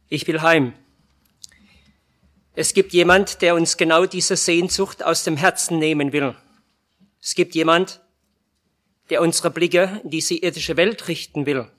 Ich will heim. Es gibt jemand, der uns genau diese Sehnsucht aus dem Herzen nehmen will. Es gibt jemand, der unsere Blicke in diese irdische Welt richten will,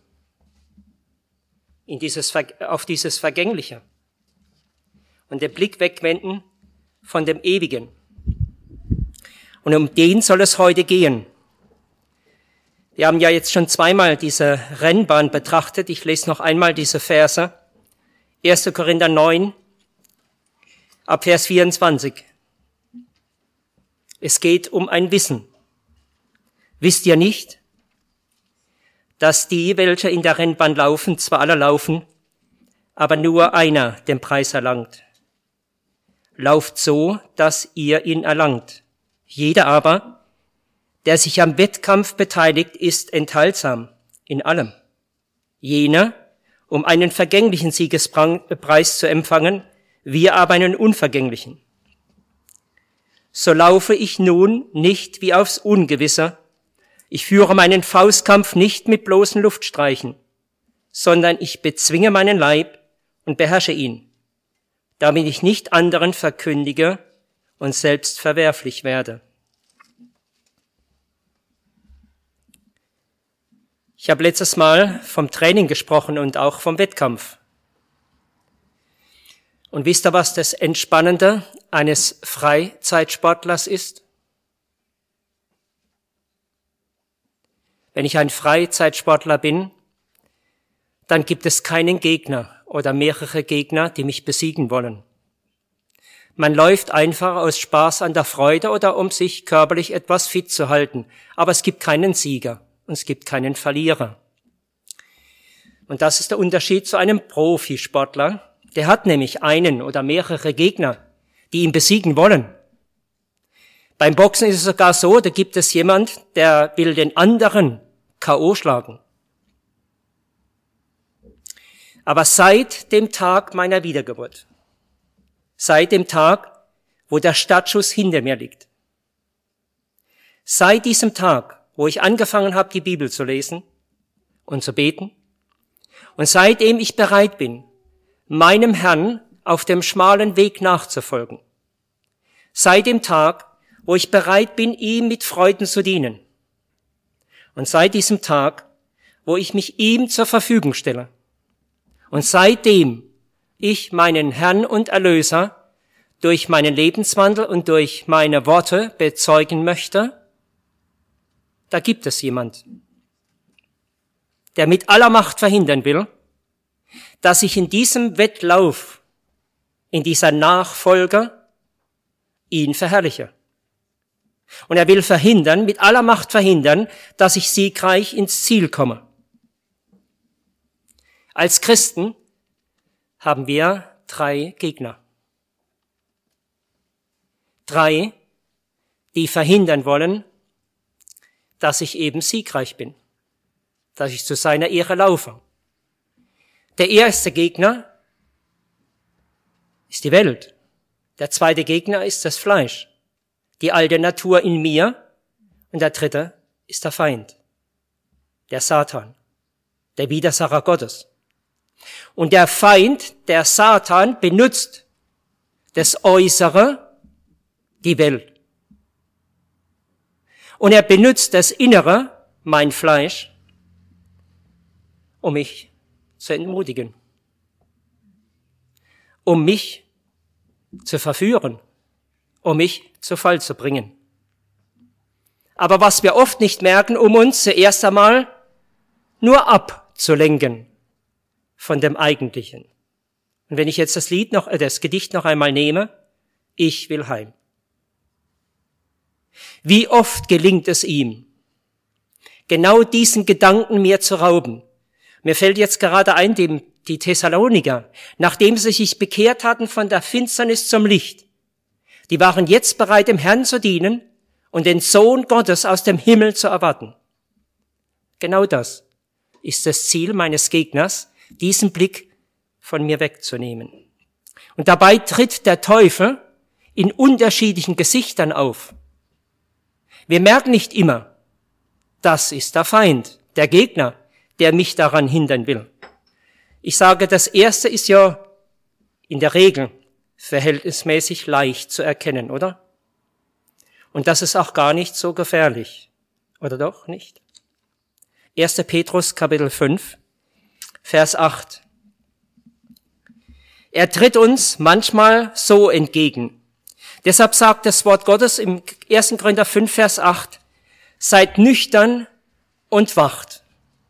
auf dieses Vergängliche und den Blick wegwenden von dem Ewigen. Und um den soll es heute gehen. Wir haben ja jetzt schon zweimal diese Rennbahn betrachtet. Ich lese noch einmal diese Verse. 1. Korinther 9, ab Vers 24. Es geht um ein Wissen. Wisst ihr nicht, dass die, welche in der Rennbahn laufen, zwar alle laufen, aber nur einer den Preis erlangt? Lauft so, dass ihr ihn erlangt. Jeder aber, der sich am Wettkampf beteiligt, ist enthaltsam in allem. Jener, um einen vergänglichen Siegespreis zu empfangen, wir aber einen unvergänglichen. So laufe ich nun nicht wie aufs Ungewisse. Ich führe meinen Faustkampf nicht mit bloßen Luftstreichen, sondern ich bezwinge meinen Leib und beherrsche ihn, damit ich nicht anderen verkündige und selbst verwerflich werde. Ich habe letztes Mal vom Training gesprochen und auch vom Wettkampf. Und wisst ihr, was das Entspannende eines Freizeitsportlers ist? Wenn ich ein Freizeitsportler bin, dann gibt es keinen Gegner oder mehrere Gegner, die mich besiegen wollen. Man läuft einfach aus Spaß an der Freude oder um sich körperlich etwas fit zu halten. Aber es gibt keinen Sieger und es gibt keinen Verlierer. Und das ist der Unterschied zu einem Profisportler. Der hat nämlich einen oder mehrere Gegner, die ihn besiegen wollen. Beim Boxen ist es sogar so, da gibt es jemand, der will den anderen K.O. schlagen. Aber seit dem Tag meiner Wiedergeburt, seit dem Tag, wo der Startschuss hinter mir liegt, seit diesem Tag, wo ich angefangen habe, die Bibel zu lesen und zu beten, und seitdem ich bereit bin, meinem Herrn auf dem schmalen Weg nachzufolgen, seit dem Tag, wo ich bereit bin, ihm mit Freuden zu dienen, und seit diesem Tag, wo ich mich ihm zur Verfügung stelle, und seitdem ich meinen Herrn und Erlöser durch meinen Lebenswandel und durch meine Worte bezeugen möchte, da gibt es jemand, der mit aller Macht verhindern will, dass ich in diesem Wettlauf, in dieser Nachfolge, ihn verherrliche. Und er will verhindern, mit aller Macht verhindern, dass ich siegreich ins Ziel komme. Als Christen haben wir 3 Gegner. 3, die verhindern wollen, dass ich eben siegreich bin, dass ich zu seiner Ehre laufe. Der erste Gegner ist die Welt. Der zweite Gegner ist das Fleisch, die alte Natur in mir. Und der dritte ist der Feind, der Satan, der Widersacher Gottes. Und der Feind, der Satan, benutzt das Äußere, die Welt. Und er benutzt das Innere, mein Fleisch, um mich zu entmutigen, um mich zu verführen, um mich zu Fall zu bringen. Aber was wir oft nicht merken, um uns zuerst einmal nur abzulenken von dem Eigentlichen. Und wenn ich jetzt das Gedicht noch einmal nehme, ich will heim. Wie oft gelingt es ihm, genau diesen Gedanken mir zu rauben. Mir fällt jetzt gerade ein, die Thessaloniker, nachdem sie sich bekehrt hatten von der Finsternis zum Licht, die waren jetzt bereit, dem Herrn zu dienen und den Sohn Gottes aus dem Himmel zu erwarten. Genau das ist das Ziel meines Gegners, diesen Blick von mir wegzunehmen. Und dabei tritt der Teufel in unterschiedlichen Gesichtern auf. Wir merken nicht immer, das ist der Feind, der Gegner, der mich daran hindern will. Ich sage, das erste ist ja in der Regel verhältnismäßig leicht zu erkennen, oder? Und das ist auch gar nicht so gefährlich. Oder doch nicht? 1. Petrus, Kapitel 5, Vers 8. Er tritt uns manchmal so entgegen. Deshalb sagt das Wort Gottes im 1. Korinther 5, Vers 8, seid nüchtern und wacht.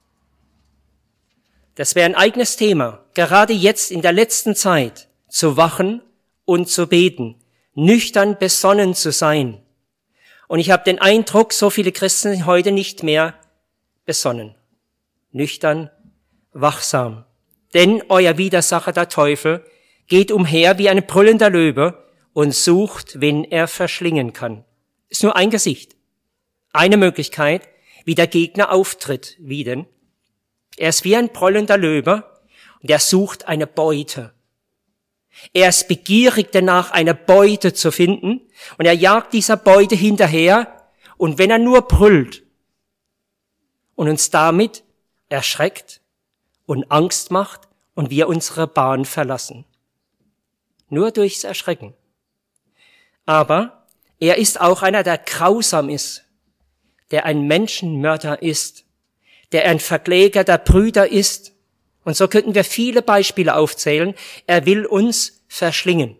Das wäre ein eigenes Thema, gerade jetzt in der letzten Zeit, zu wachen und zu beten, nüchtern besonnen zu sein. Und ich habe den Eindruck, so viele Christen sind heute nicht mehr besonnen, nüchtern, wachsam. Denn euer Widersacher, der Teufel, geht umher wie ein brüllender Löwe und sucht, wen er verschlingen kann. Ist nur ein Gesicht, eine Möglichkeit, wie der Gegner auftritt. Wie denn? Er ist wie ein brüllender Löwe und er sucht eine Beute. Er ist begierig danach, eine Beute zu finden und er jagt dieser Beute hinterher und wenn er nur brüllt und uns damit erschreckt und Angst macht und wir unsere Bahn verlassen. Nur durchs Erschrecken. Aber er ist auch einer, der grausam ist, der ein Menschenmörder ist, der ein Verkläger der Brüder ist. Und so könnten wir viele Beispiele aufzählen. Er will uns verschlingen.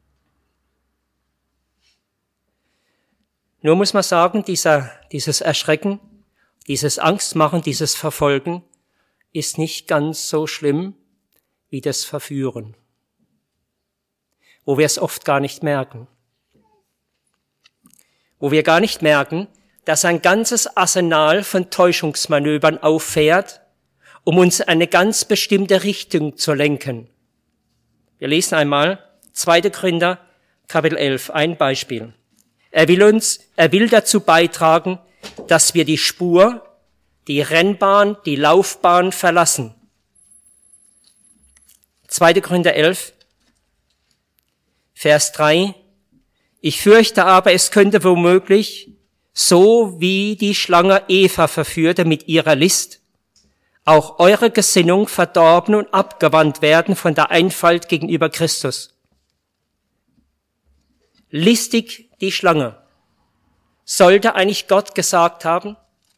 Nur muss man sagen, dieses Erschrecken, dieses Angstmachen, dieses Verfolgen ist nicht ganz so schlimm wie das Verführen, wo wir es oft gar nicht merken. Wo wir gar nicht merken, dass ein ganzes Arsenal von Täuschungsmanövern auffährt, um uns eine ganz bestimmte Richtung zu lenken. Wir lesen einmal 2. Korinther, Kapitel 11, ein Beispiel. Er will dazu beitragen, dass wir die Spur, die Rennbahn, die Laufbahn verlassen. 2. Korinther 11, Vers 3. Ich fürchte aber, es könnte womöglich, so wie die Schlange Eva verführte mit ihrer List, auch eure Gesinnung verdorben und abgewandt werden von der Einfalt gegenüber Christus. Listig die Schlange. Sollte eigentlich Gott gesagt haben,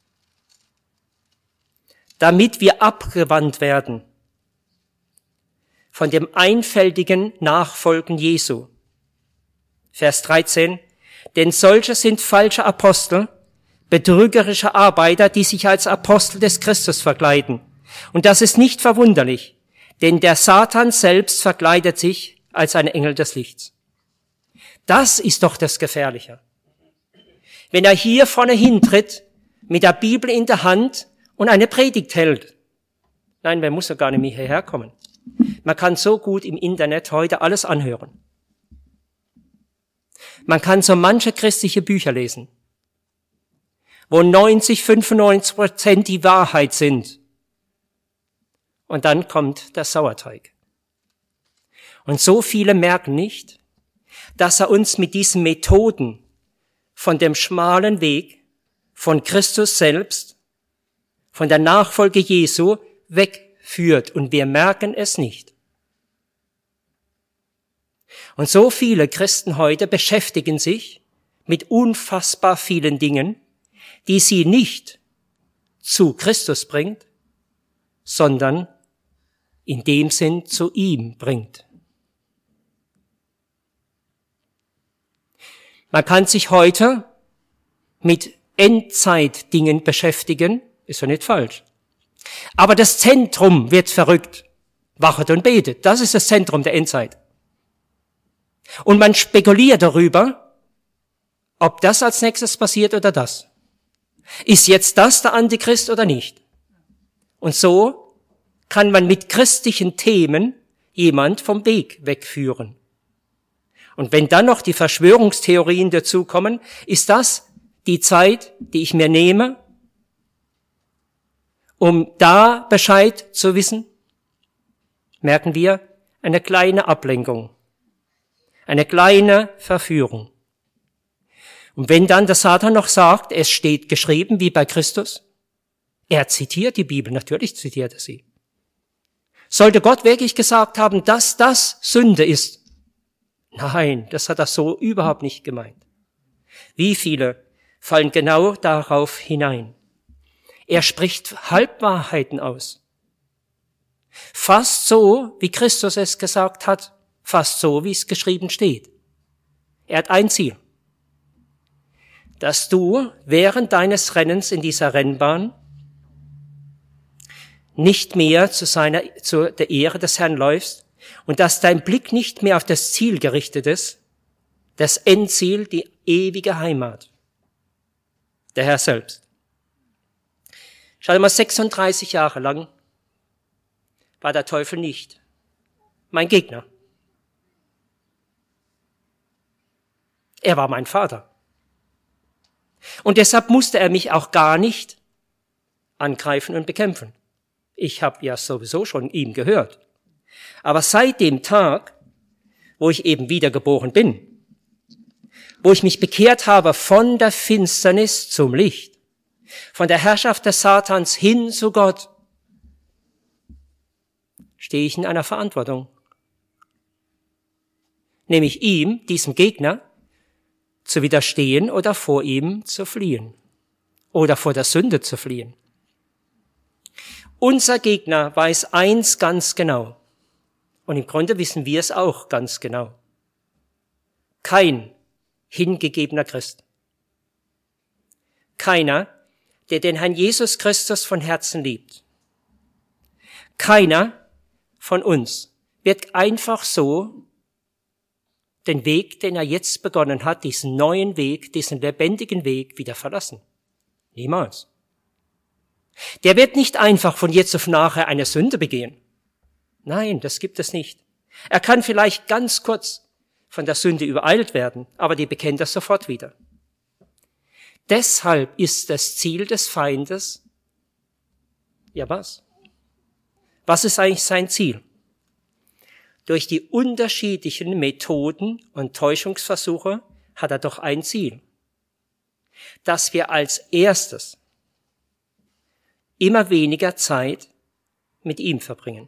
damit wir abgewandt werden von dem einfältigen Nachfolgen Jesu. Vers 13. Denn solche sind falsche Apostel, betrügerische Arbeiter, die sich als Apostel des Christus verkleiden. Und das ist nicht verwunderlich, denn der Satan selbst verkleidet sich als ein Engel des Lichts. Das ist doch das Gefährliche. Wenn er hier vorne hintritt, mit der Bibel in der Hand und eine Predigt hält. Nein, man muss ja gar nicht mehr hierher kommen. Man kann so gut im Internet heute alles anhören. Man kann so manche christliche Bücher lesen, wo 95% die Wahrheit sind. Und dann kommt der Sauerteig. Und so viele merken nicht, dass er uns mit diesen Methoden von dem schmalen Weg, von Christus selbst, von der Nachfolge Jesu wegführt. Und wir merken es nicht. Und so viele Christen heute beschäftigen sich mit unfassbar vielen Dingen, die sie nicht zu Christus bringt, sondern in dem Sinn zu ihm bringt. Man kann sich heute mit Endzeitdingen beschäftigen, ist ja nicht falsch. Aber das Zentrum wird verrückt. Wachet und betet, das ist das Zentrum der Endzeit. Und man spekuliert darüber, ob das als nächstes passiert oder das. Ist jetzt das der Antichrist oder nicht? Und so kann man mit christlichen Themen jemand vom Weg wegführen. Und wenn dann noch die Verschwörungstheorien dazukommen, ist das die Zeit, die ich mir nehme, um da Bescheid zu wissen? Merken wir, eine kleine Ablenkung. Eine kleine Verführung. Und wenn dann der Satan noch sagt, es steht geschrieben wie bei Christus, er zitiert die Bibel, natürlich zitiert er sie. Sollte Gott wirklich gesagt haben, dass das Sünde ist? Nein, das hat er so überhaupt nicht gemeint. Wie viele fallen genau darauf hinein? Er spricht Halbwahrheiten aus. Fast so, wie Christus es gesagt hat, fast so, wie es geschrieben steht. Er hat ein Ziel. Dass du während deines Rennens in dieser Rennbahn nicht mehr zu der Ehre des Herrn läufst und dass dein Blick nicht mehr auf das Ziel gerichtet ist, das Endziel, die ewige Heimat, der Herr selbst. Schau dir mal, 36 Jahre lang war der Teufel nicht mein Gegner. Er war mein Vater. Und deshalb musste er mich auch gar nicht angreifen und bekämpfen. Ich habe ja sowieso schon ihm gehört. Aber seit dem Tag, wo ich eben wiedergeboren bin, wo ich mich bekehrt habe von der Finsternis zum Licht, von der Herrschaft des Satans hin zu Gott, stehe ich in einer Verantwortung. Nämlich ihm, diesem Gegner, zu widerstehen oder vor ihm zu fliehen. Oder vor der Sünde zu fliehen. Unser Gegner weiß eins ganz genau. Und im Grunde wissen wir es auch ganz genau. Kein hingegebener Christ. Keiner, der den Herrn Jesus Christus von Herzen liebt. Keiner von uns wird einfach so den Weg, den er jetzt begonnen hat, diesen neuen Weg, diesen lebendigen Weg wieder verlassen. Niemals. Der wird nicht einfach von jetzt auf nachher eine Sünde begehen. Nein, das gibt es nicht. Er kann vielleicht ganz kurz von der Sünde übereilt werden, aber die bekennt er sofort wieder. Deshalb ist das Ziel des Feindes, ja was? Was ist eigentlich sein Ziel? Durch die unterschiedlichen Methoden und Täuschungsversuche hat er doch ein Ziel. Dass wir als erstes immer weniger Zeit mit ihm verbringen.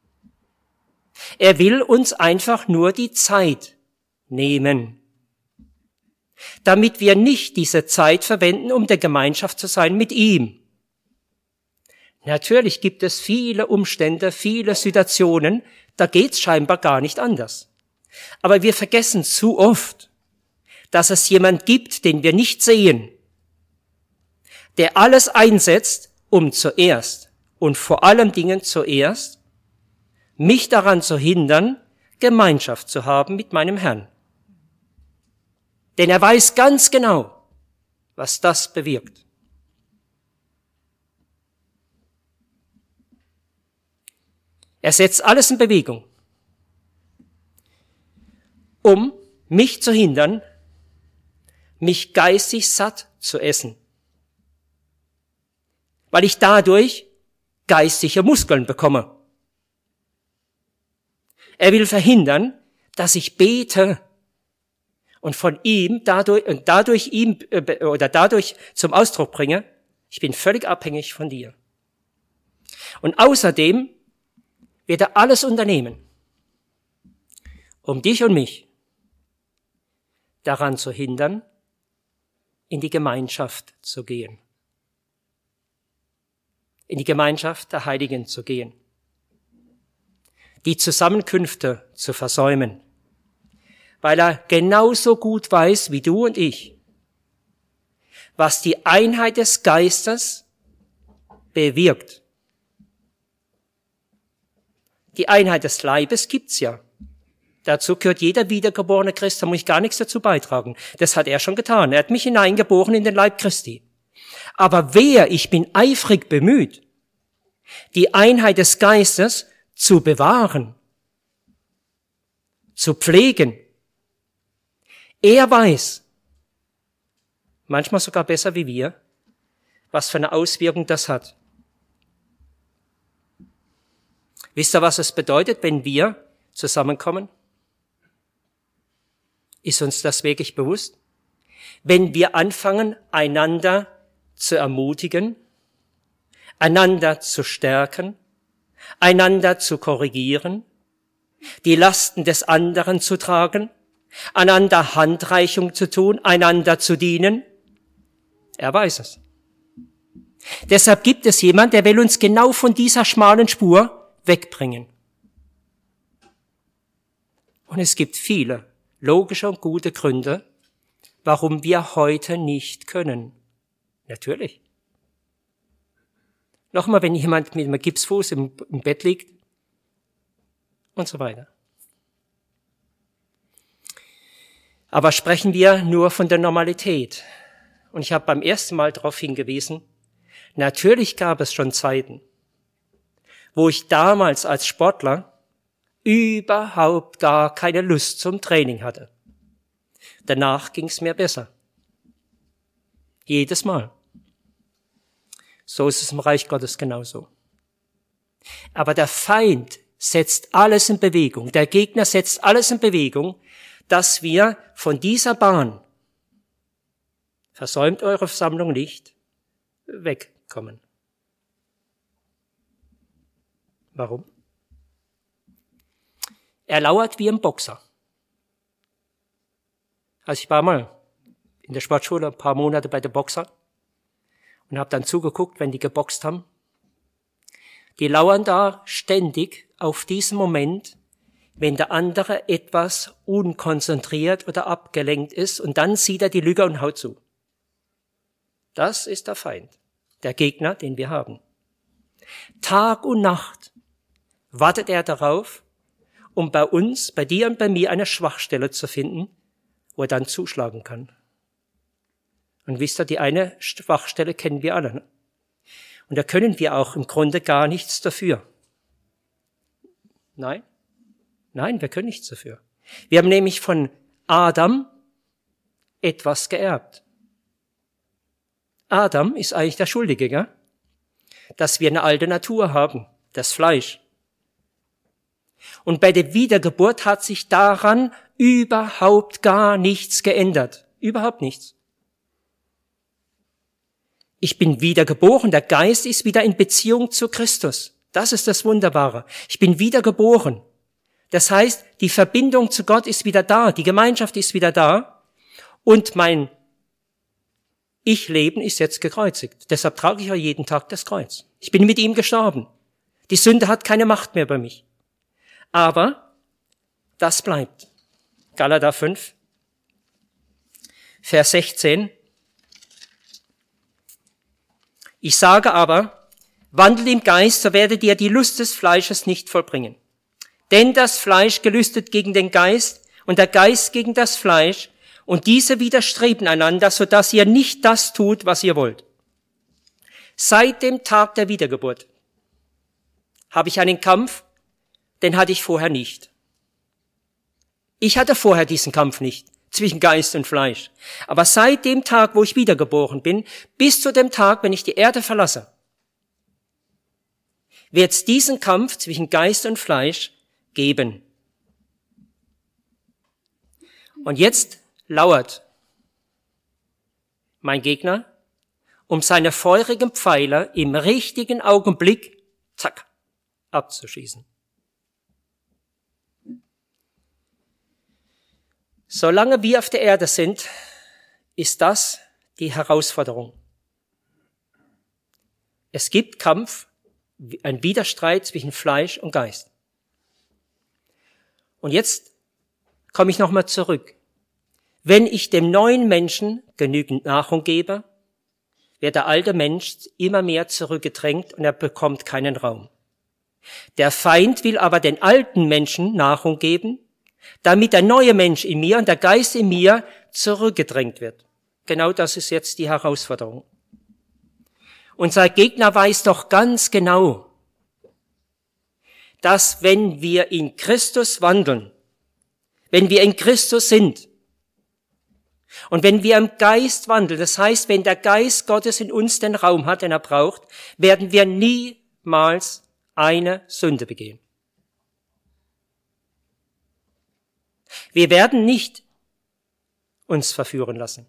Er will uns einfach nur die Zeit nehmen, damit wir nicht diese Zeit verwenden, um der Gemeinschaft zu sein mit ihm. Natürlich gibt es viele Umstände, viele Situationen, da geht's scheinbar gar nicht anders. Aber wir vergessen zu oft, dass es jemand gibt, den wir nicht sehen, der alles einsetzt, um zuerst und vor allen Dingen zuerst mich daran zu hindern, Gemeinschaft zu haben mit meinem Herrn. Denn er weiß ganz genau, was das bewirkt. Er setzt alles in Bewegung, um mich zu hindern, mich geistig satt zu essen, weil ich dadurch geistige Muskeln bekomme. Er will verhindern, dass ich bete und von ihm dadurch zum Ausdruck bringe, ich bin völlig abhängig von dir. Und außerdem wird er alles unternehmen, um dich und mich daran zu hindern, in die Gemeinschaft zu gehen. In die Gemeinschaft der Heiligen zu gehen. Die Zusammenkünfte zu versäumen, weil er genauso gut weiß wie du und ich, was die Einheit des Geistes bewirkt. Die Einheit des Leibes gibt's ja. Dazu gehört jeder wiedergeborene Christ, da muss ich gar nichts dazu beitragen. Das hat er schon getan. Er hat mich hineingeboren in den Leib Christi. Aber ich bin eifrig bemüht, die Einheit des Geistes zu bewahren, zu pflegen. Er weiß, manchmal sogar besser wie wir, was für eine Auswirkung das hat. Wisst ihr, was es bedeutet, wenn wir zusammenkommen? Ist uns das wirklich bewusst? Wenn wir anfangen, einander zu ermutigen, einander zu stärken, einander zu korrigieren, die Lasten des anderen zu tragen, einander Handreichung zu tun, einander zu dienen. Er weiß es. Deshalb gibt es jemand, der will uns genau von dieser schmalen Spur wegbringen. Und es gibt viele logische und gute Gründe, warum wir heute nicht können. Natürlich. Nochmal, wenn jemand mit einem Gipsfuß im Bett liegt und so weiter. Aber sprechen wir nur von der Normalität. Und ich habe beim ersten Mal darauf hingewiesen, natürlich gab es schon Zeiten, wo ich damals als Sportler überhaupt gar keine Lust zum Training hatte. Danach ging es mir besser. Jedes Mal. So ist es im Reich Gottes genauso. Aber der Feind setzt alles in Bewegung. Der Gegner setzt alles in Bewegung, dass wir von dieser Bahn, versäumt eure Versammlung nicht, wegkommen. Warum? Er lauert wie ein Boxer. Also ich war mal in der Sportschule ein paar Monate bei den Boxern und habe dann zugeguckt, wenn die geboxt haben. Die lauern da ständig auf diesen Moment, wenn der andere etwas unkonzentriert oder abgelenkt ist, und dann sieht er die Lüge und haut zu. Das ist der Feind, der Gegner, den wir haben. Tag und Nacht wartet er darauf, um bei uns, bei dir und bei mir eine Schwachstelle zu finden, wo er dann zuschlagen kann. Und wisst ihr, die eine Schwachstelle kennen wir alle. Ne? Und da können wir auch im Grunde gar nichts dafür. Nein, wir können nichts dafür. Wir haben nämlich von Adam etwas geerbt. Adam ist eigentlich der Schuldige, gell? Dass wir eine alte Natur haben, das Fleisch. Und bei der Wiedergeburt hat sich daran überhaupt gar nichts geändert. Überhaupt nichts. Ich bin wiedergeboren, der Geist ist wieder in Beziehung zu Christus. Das ist das Wunderbare. Ich bin wiedergeboren. Das heißt, die Verbindung zu Gott ist wieder da, die Gemeinschaft ist wieder da und mein Ich-Leben ist jetzt gekreuzigt. Deshalb trage ich ja jeden Tag das Kreuz. Ich bin mit ihm gestorben. Die Sünde hat keine Macht mehr über mich. Aber das bleibt. Galater 5, Vers 16. Ich sage aber, wandelt im Geist, so werdet ihr die Lust des Fleisches nicht vollbringen. Denn das Fleisch gelüstet gegen den Geist und der Geist gegen das Fleisch, und diese widerstreben einander, sodass ihr nicht das tut, was ihr wollt. Seit dem Tag der Wiedergeburt habe ich einen Kampf, den hatte ich vorher nicht. Ich hatte vorher diesen Kampf nicht zwischen Geist und Fleisch. Aber seit dem Tag, wo ich wiedergeboren bin, bis zu dem Tag, wenn ich die Erde verlasse, wird es diesen Kampf zwischen Geist und Fleisch geben. Und jetzt lauert mein Gegner, um seine feurigen Pfeiler im richtigen Augenblick, zack, abzuschießen. Solange wir auf der Erde sind, ist das die Herausforderung. Es gibt Kampf, ein Widerstreit zwischen Fleisch und Geist. Und jetzt komme ich nochmal zurück. Wenn ich dem neuen Menschen genügend Nahrung gebe, wird der alte Mensch immer mehr zurückgedrängt und er bekommt keinen Raum. Der Feind will aber den alten Menschen Nahrung geben, damit der neue Mensch in mir und der Geist in mir zurückgedrängt wird. Genau das ist jetzt die Herausforderung. Unser Gegner weiß doch ganz genau, dass wenn wir in Christus wandeln, wenn wir in Christus sind und wenn wir im Geist wandeln, das heißt, wenn der Geist Gottes in uns den Raum hat, den er braucht, werden wir niemals eine Sünde begehen. Wir werden nicht uns verführen lassen.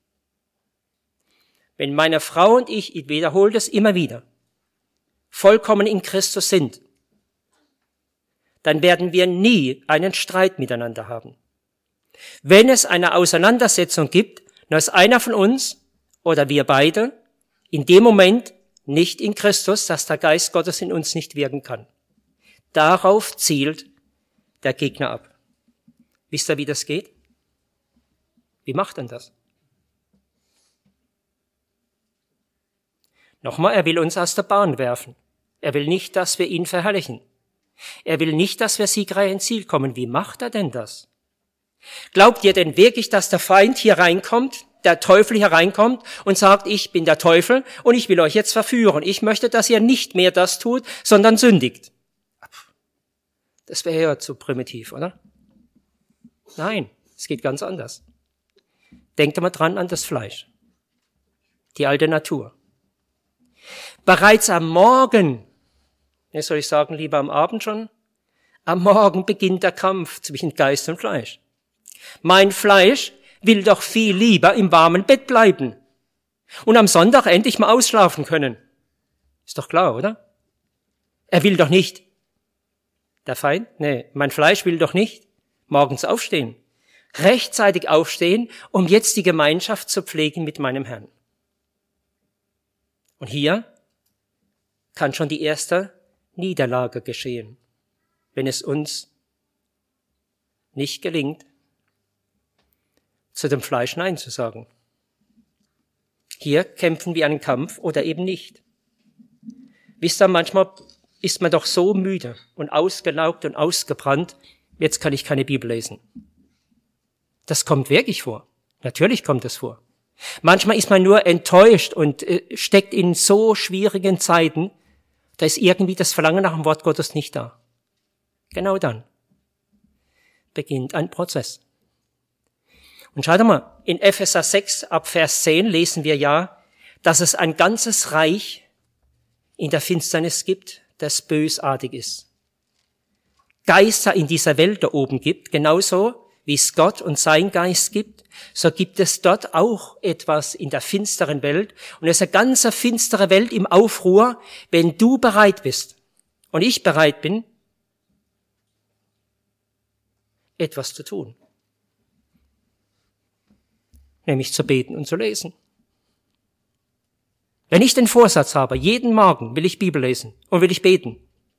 Wenn meine Frau und ich wiederhole das immer wieder, vollkommen in Christus sind, dann werden wir nie einen Streit miteinander haben. Wenn es eine Auseinandersetzung gibt, dann ist einer von uns oder wir beide in dem Moment nicht in Christus, dass der Geist Gottes in uns nicht wirken kann. Darauf zielt der Gegner ab. Wisst ihr, wie das geht? Wie macht denn das? Nochmal, er will uns aus der Bahn werfen. Er will nicht, dass wir ihn verherrlichen. Er will nicht, dass wir siegreich ins Ziel kommen. Wie macht er denn das? Glaubt ihr denn wirklich, dass der Feind hier reinkommt, der Teufel hier reinkommt und sagt, ich bin der Teufel und ich will euch jetzt verführen. Ich möchte, dass ihr nicht mehr das tut, sondern sündigt. Das wäre ja zu primitiv, oder? Nein, es geht ganz anders. Denkt mal dran an das Fleisch, die alte Natur. Bereits am Morgen, soll ich sagen, lieber am Abend schon, am Morgen beginnt der Kampf zwischen Geist und Fleisch. Mein Fleisch will doch viel lieber im warmen Bett bleiben und am Sonntag endlich mal ausschlafen können. Ist doch klar, oder? Er will doch nicht, der Feind, mein Fleisch will doch nicht morgens aufstehen, rechtzeitig aufstehen, um jetzt die Gemeinschaft zu pflegen mit meinem Herrn. Und hier kann schon die erste Niederlage geschehen, wenn es uns nicht gelingt, zu dem Fleisch Nein zu sagen. Hier kämpfen wir einen Kampf oder eben nicht. Wisst ihr, manchmal ist man doch so müde und ausgelaugt und ausgebrannt, jetzt kann ich keine Bibel lesen. Das kommt wirklich vor. Natürlich kommt es vor. Manchmal ist man nur enttäuscht und steckt in so schwierigen Zeiten, da ist irgendwie das Verlangen nach dem Wort Gottes nicht da. Genau dann beginnt ein Prozess. Und schaut mal, in Epheser 6 ab Vers 10 lesen wir ja, dass es ein ganzes Reich in der Finsternis gibt, das bösartig ist. Geister in dieser Welt da oben gibt, genauso wie es Gott und sein Geist gibt, so gibt es dort auch etwas in der finsteren Welt. Und es ist eine ganze finstere Welt im Aufruhr, wenn du bereit bist und ich bereit bin, etwas zu tun. Nämlich zu beten und zu lesen. Wenn ich den Vorsatz habe, jeden Morgen will ich Bibel lesen und will ich beten,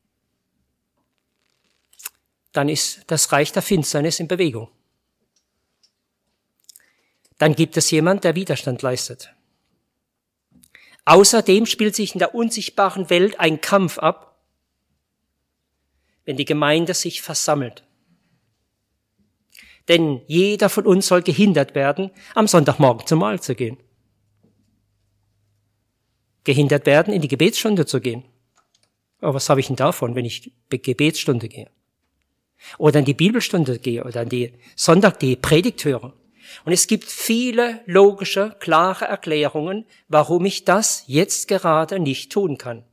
dann ist das Reich der Finsternis in Bewegung. Dann gibt es jemand, der Widerstand leistet. Außerdem spielt sich in der unsichtbaren Welt ein Kampf ab, wenn die Gemeinde sich versammelt. Denn jeder von uns soll gehindert werden, am Sonntagmorgen zum Mahl zu gehen. Gehindert werden, in die Gebetsstunde zu gehen. Aber was habe ich denn davon, wenn ich Gebetsstunde gehe? Oder in die Bibelstunde gehe oder an die Predigt höre. Und es gibt viele logische, klare Erklärungen, warum ich das jetzt gerade nicht tun kann.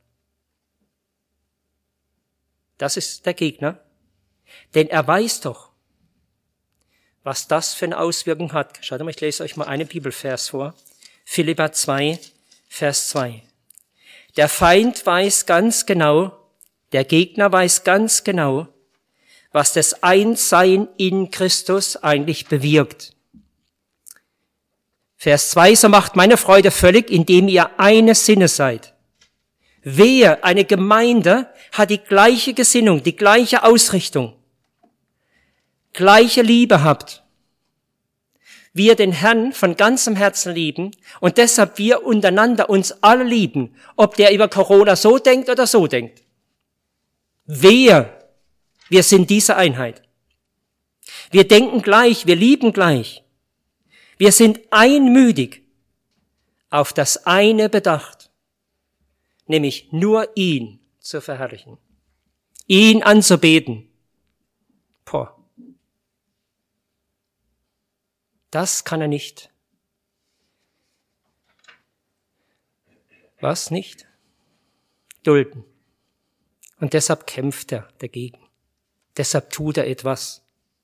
Das ist der Gegner. Denn er weiß doch, was das für eine Auswirkung hat. Schaut mal, ich lese euch mal einen Bibelvers vor. Philipper 2, Vers 2. Der Feind weiß ganz genau, der Gegner weiß ganz genau, was das Einssein in Christus eigentlich bewirkt. Vers 2, so macht meine Freude völlig, indem ihr eines Sinnes seid. Wer, eine Gemeinde, hat die gleiche Gesinnung, die gleiche Ausrichtung, gleiche Liebe habt. Wir den Herrn von ganzem Herzen lieben und deshalb wir untereinander uns alle lieben, ob der über Corona so denkt oder so denkt. Wir sind diese Einheit. Wir denken gleich, wir lieben gleich. Wir sind einmütig auf das eine bedacht, nämlich nur ihn zu verherrlichen, ihn anzubeten. Das kann er nicht. Was nicht? Dulden. Und deshalb kämpft er dagegen. Deshalb tut er etwas.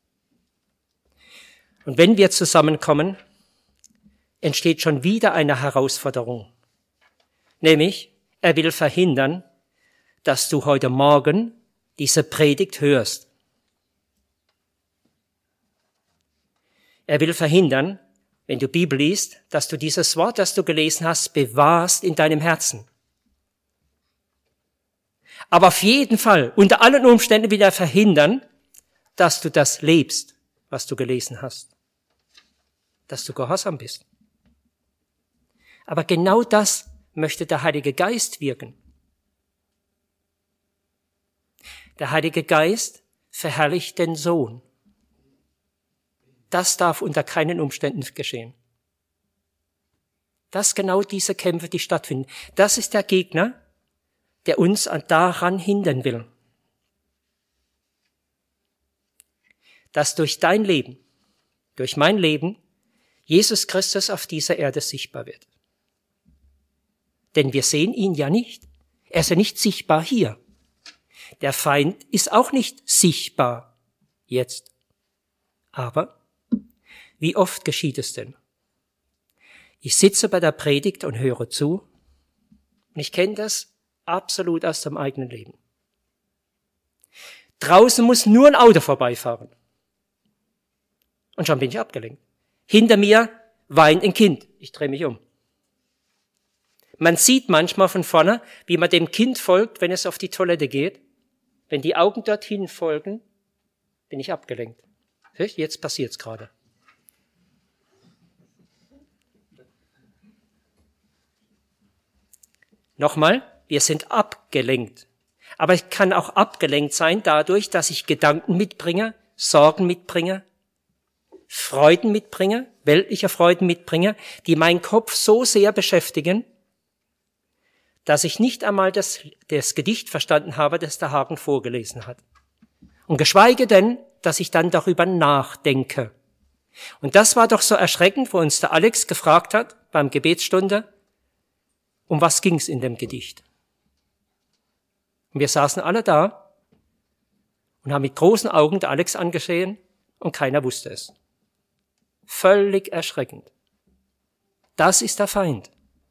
Und wenn wir zusammenkommen, entsteht schon wieder eine Herausforderung. Nämlich, er will verhindern, dass du heute Morgen diese Predigt hörst. Er will verhindern, wenn du Bibel liest, dass du dieses Wort, das du gelesen hast, bewahrst in deinem Herzen. Aber auf jeden Fall, unter allen Umständen will er verhindern, dass du das lebst, was du gelesen hast. Dass du gehorsam bist. Aber genau das möchte der Heilige Geist wirken. Der Heilige Geist verherrlicht den Sohn. Das darf unter keinen Umständen geschehen. Das genau diese Kämpfe, die stattfinden. Das ist der Gegner, der uns daran hindern will. Dass durch dein Leben, durch mein Leben, Jesus Christus auf dieser Erde sichtbar wird. Denn wir sehen ihn ja nicht. Er ist ja nicht sichtbar hier. Der Feind ist auch nicht sichtbar jetzt. Aber wie oft geschieht es denn? Ich sitze bei der Predigt und höre zu. Und ich kenne das absolut aus dem eigenen Leben. Draußen muss nur ein Auto vorbeifahren. Und schon bin ich abgelenkt. Hinter mir weint ein Kind. Ich drehe mich um. Man sieht manchmal von vorne, wie man dem Kind folgt, wenn es auf die Toilette geht. Wenn die Augen dorthin folgen, bin ich abgelenkt. Jetzt passiert's gerade. Nochmal, wir sind abgelenkt. Aber ich kann auch abgelenkt sein dadurch, dass ich Gedanken mitbringe, Sorgen mitbringe, Freuden mitbringe, weltliche Freuden mitbringe, die meinen Kopf so sehr beschäftigen, dass ich nicht einmal das Gedicht verstanden habe, das der Hagen vorgelesen hat. Und geschweige denn, dass ich dann darüber nachdenke. Und das war doch so erschreckend, wo uns der Alex gefragt hat, beim Gebetsstunde, um was ging's in dem Gedicht? Und wir saßen alle da und haben mit großen Augen der Alex angesehen und keiner wusste es. Völlig erschreckend. Das ist der Feind.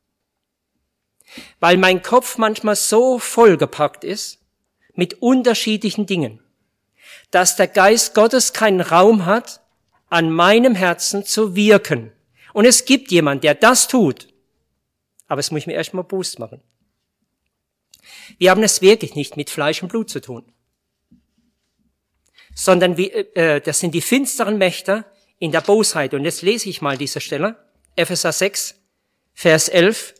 Weil mein Kopf manchmal so vollgepackt ist mit unterschiedlichen Dingen, dass der Geist Gottes keinen Raum hat, an meinem Herzen zu wirken. Und es gibt jemand, der das tut. Aber es muss ich mir erstmal bewusst machen. Wir haben es wirklich nicht mit Fleisch und Blut zu tun, sondern das sind die finsteren Mächte in der Bosheit. Und jetzt lese ich mal diese Stelle, Epheser 6, Vers 11.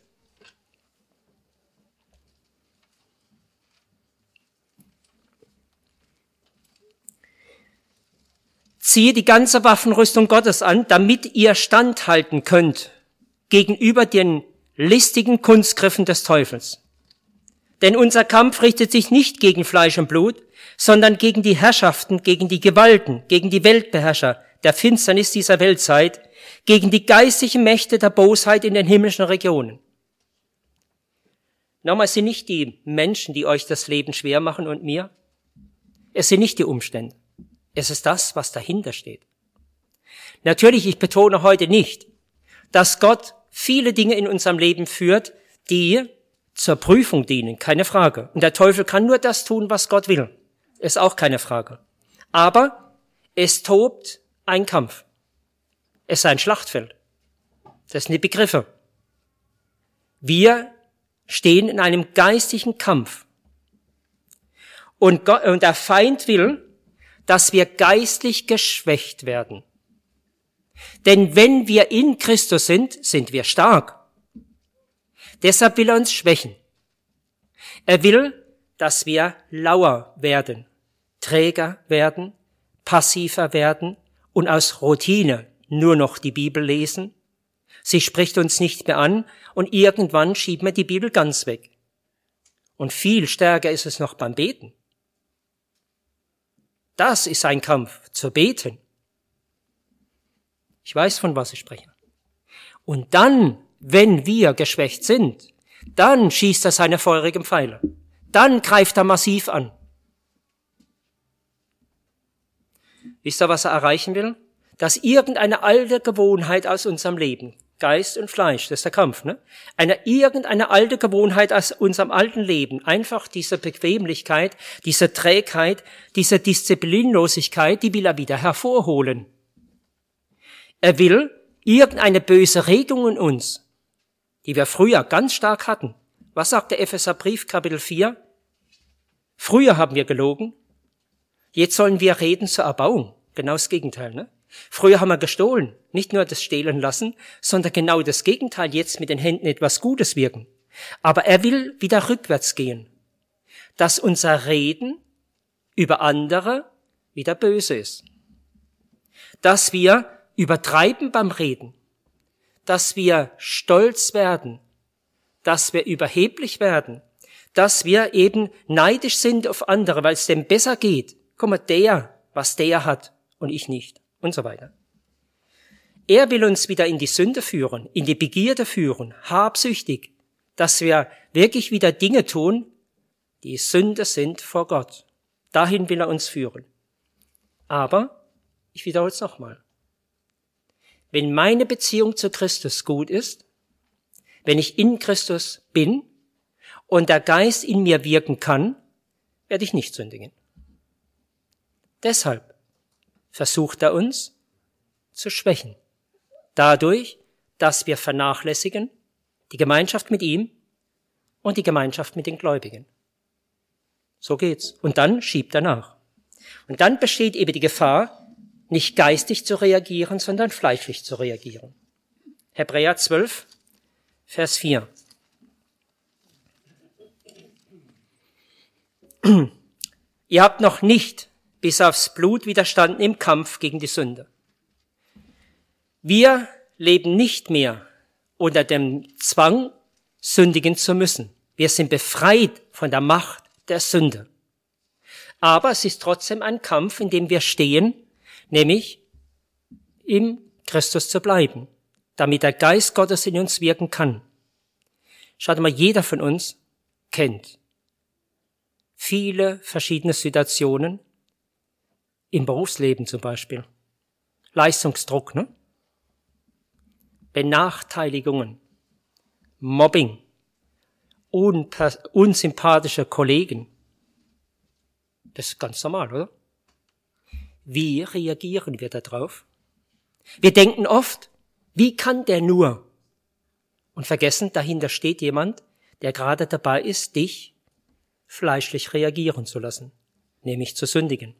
Ziehe die ganze Waffenrüstung Gottes an, damit ihr standhalten könnt gegenüber den listigen Kunstgriffen des Teufels. Denn unser Kampf richtet sich nicht gegen Fleisch und Blut, sondern gegen die Herrschaften, gegen die Gewalten, gegen die Weltbeherrscher der Finsternis dieser Weltzeit, gegen die geistlichen Mächte der Bosheit in den himmlischen Regionen. Nochmal, es sind nicht die Menschen, die euch das Leben schwer machen und mir. Es sind nicht die Umstände. Es ist das, was dahinter steht. Natürlich, ich betone heute nicht, dass Gott viele Dinge in unserem Leben führt, die zur Prüfung dienen, keine Frage. Und der Teufel kann nur das tun, was Gott will. Ist auch keine Frage. Aber es tobt ein Kampf. Es ist ein Schlachtfeld. Das sind die Begriffe. Wir stehen in einem geistigen Kampf. Und der Feind will, dass wir geistlich geschwächt werden. Denn wenn wir in Christus sind, sind wir stark. Deshalb will er uns schwächen. Er will, dass wir lauer werden, träger werden, passiver werden und aus Routine nur noch die Bibel lesen. Sie spricht uns nicht mehr an und irgendwann schieben wir die Bibel ganz weg. Und viel stärker ist es noch beim Beten. Das ist ein Kampf, zu beten. Ich weiß, von was ich spreche. Und dann, wenn wir geschwächt sind, dann schießt er seine feurigen Pfeile. Dann greift er massiv an. Wisst ihr, was er erreichen will? Dass irgendeine alte Gewohnheit aus unserem Leben, Geist und Fleisch, das ist der Kampf, ne? Irgendeine alte Gewohnheit aus unserem alten Leben, einfach diese Bequemlichkeit, diese Trägheit, diese Disziplinlosigkeit, die will er wieder hervorholen. Er will irgendeine böse Regung in uns, die wir früher ganz stark hatten. Was sagt der Epheserbrief, Kapitel 4? Früher haben wir gelogen, jetzt sollen wir reden zur Erbauung. Genau das Gegenteil, ne? Früher haben wir gestohlen, nicht nur das Stehlen lassen, sondern genau das Gegenteil, jetzt mit den Händen etwas Gutes wirken. Aber er will wieder rückwärts gehen, dass unser Reden über andere wieder böse ist. Dass wir übertreiben beim Reden, dass wir stolz werden, dass wir überheblich werden, dass wir eben neidisch sind auf andere, weil es dem besser geht. Guck mal, was der hat und ich nicht und so weiter. Er will uns wieder in die Sünde führen, in die Begierde führen, habsüchtig, dass wir wirklich wieder Dinge tun, die Sünde sind vor Gott. Dahin will er uns führen. Aber, ich wiederhole es nochmal, wenn meine Beziehung zu Christus gut ist, wenn ich in Christus bin und der Geist in mir wirken kann, werde ich nicht sündigen. Deshalb versucht er uns zu schwächen. Dadurch, dass wir vernachlässigen die Gemeinschaft mit ihm und die Gemeinschaft mit den Gläubigen. So geht's. Und dann schiebt er nach. Und dann besteht eben die Gefahr, nicht geistig zu reagieren, sondern fleischlich zu reagieren. Hebräer 12, Vers 4. Ihr habt noch nicht bis aufs Blut widerstanden im Kampf gegen die Sünde. Wir leben nicht mehr unter dem Zwang, sündigen zu müssen. Wir sind befreit von der Macht der Sünde. Aber es ist trotzdem ein Kampf, in dem wir stehen, nämlich in Christus zu bleiben, damit der Geist Gottes in uns wirken kann. Schaut mal, jeder von uns kennt viele verschiedene Situationen, im Berufsleben zum Beispiel. Leistungsdruck, ne? Benachteiligungen, Mobbing, unsympathische Kollegen. Das ist ganz normal, oder? Wie reagieren wir darauf? Wir denken oft, wie kann der nur? Und vergessen, dahinter steht jemand, der gerade dabei ist, dich fleischlich reagieren zu lassen, nämlich zu sündigen.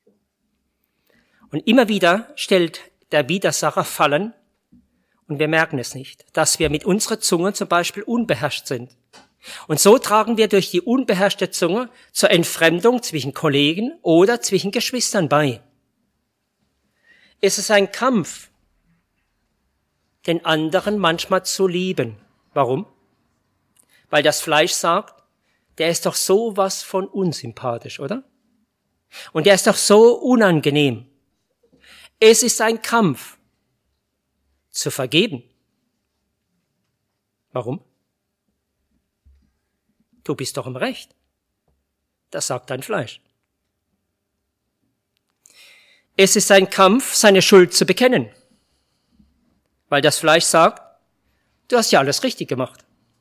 Und immer wieder stellt der Widersacher Fallen und wir merken es nicht, dass wir mit unserer Zunge zum Beispiel unbeherrscht sind. Und so tragen wir durch die unbeherrschte Zunge zur Entfremdung zwischen Kollegen oder zwischen Geschwistern bei. Es ist ein Kampf, den anderen manchmal zu lieben. Warum? Weil das Fleisch sagt, der ist doch sowas von unsympathisch, oder? Und der ist doch so unangenehm. Es ist ein Kampf, zu vergeben. Warum? Du bist doch im Recht. Das sagt dein Fleisch. Es ist ein Kampf, seine Schuld zu bekennen. Weil das Fleisch sagt, du hast ja alles richtig gemacht.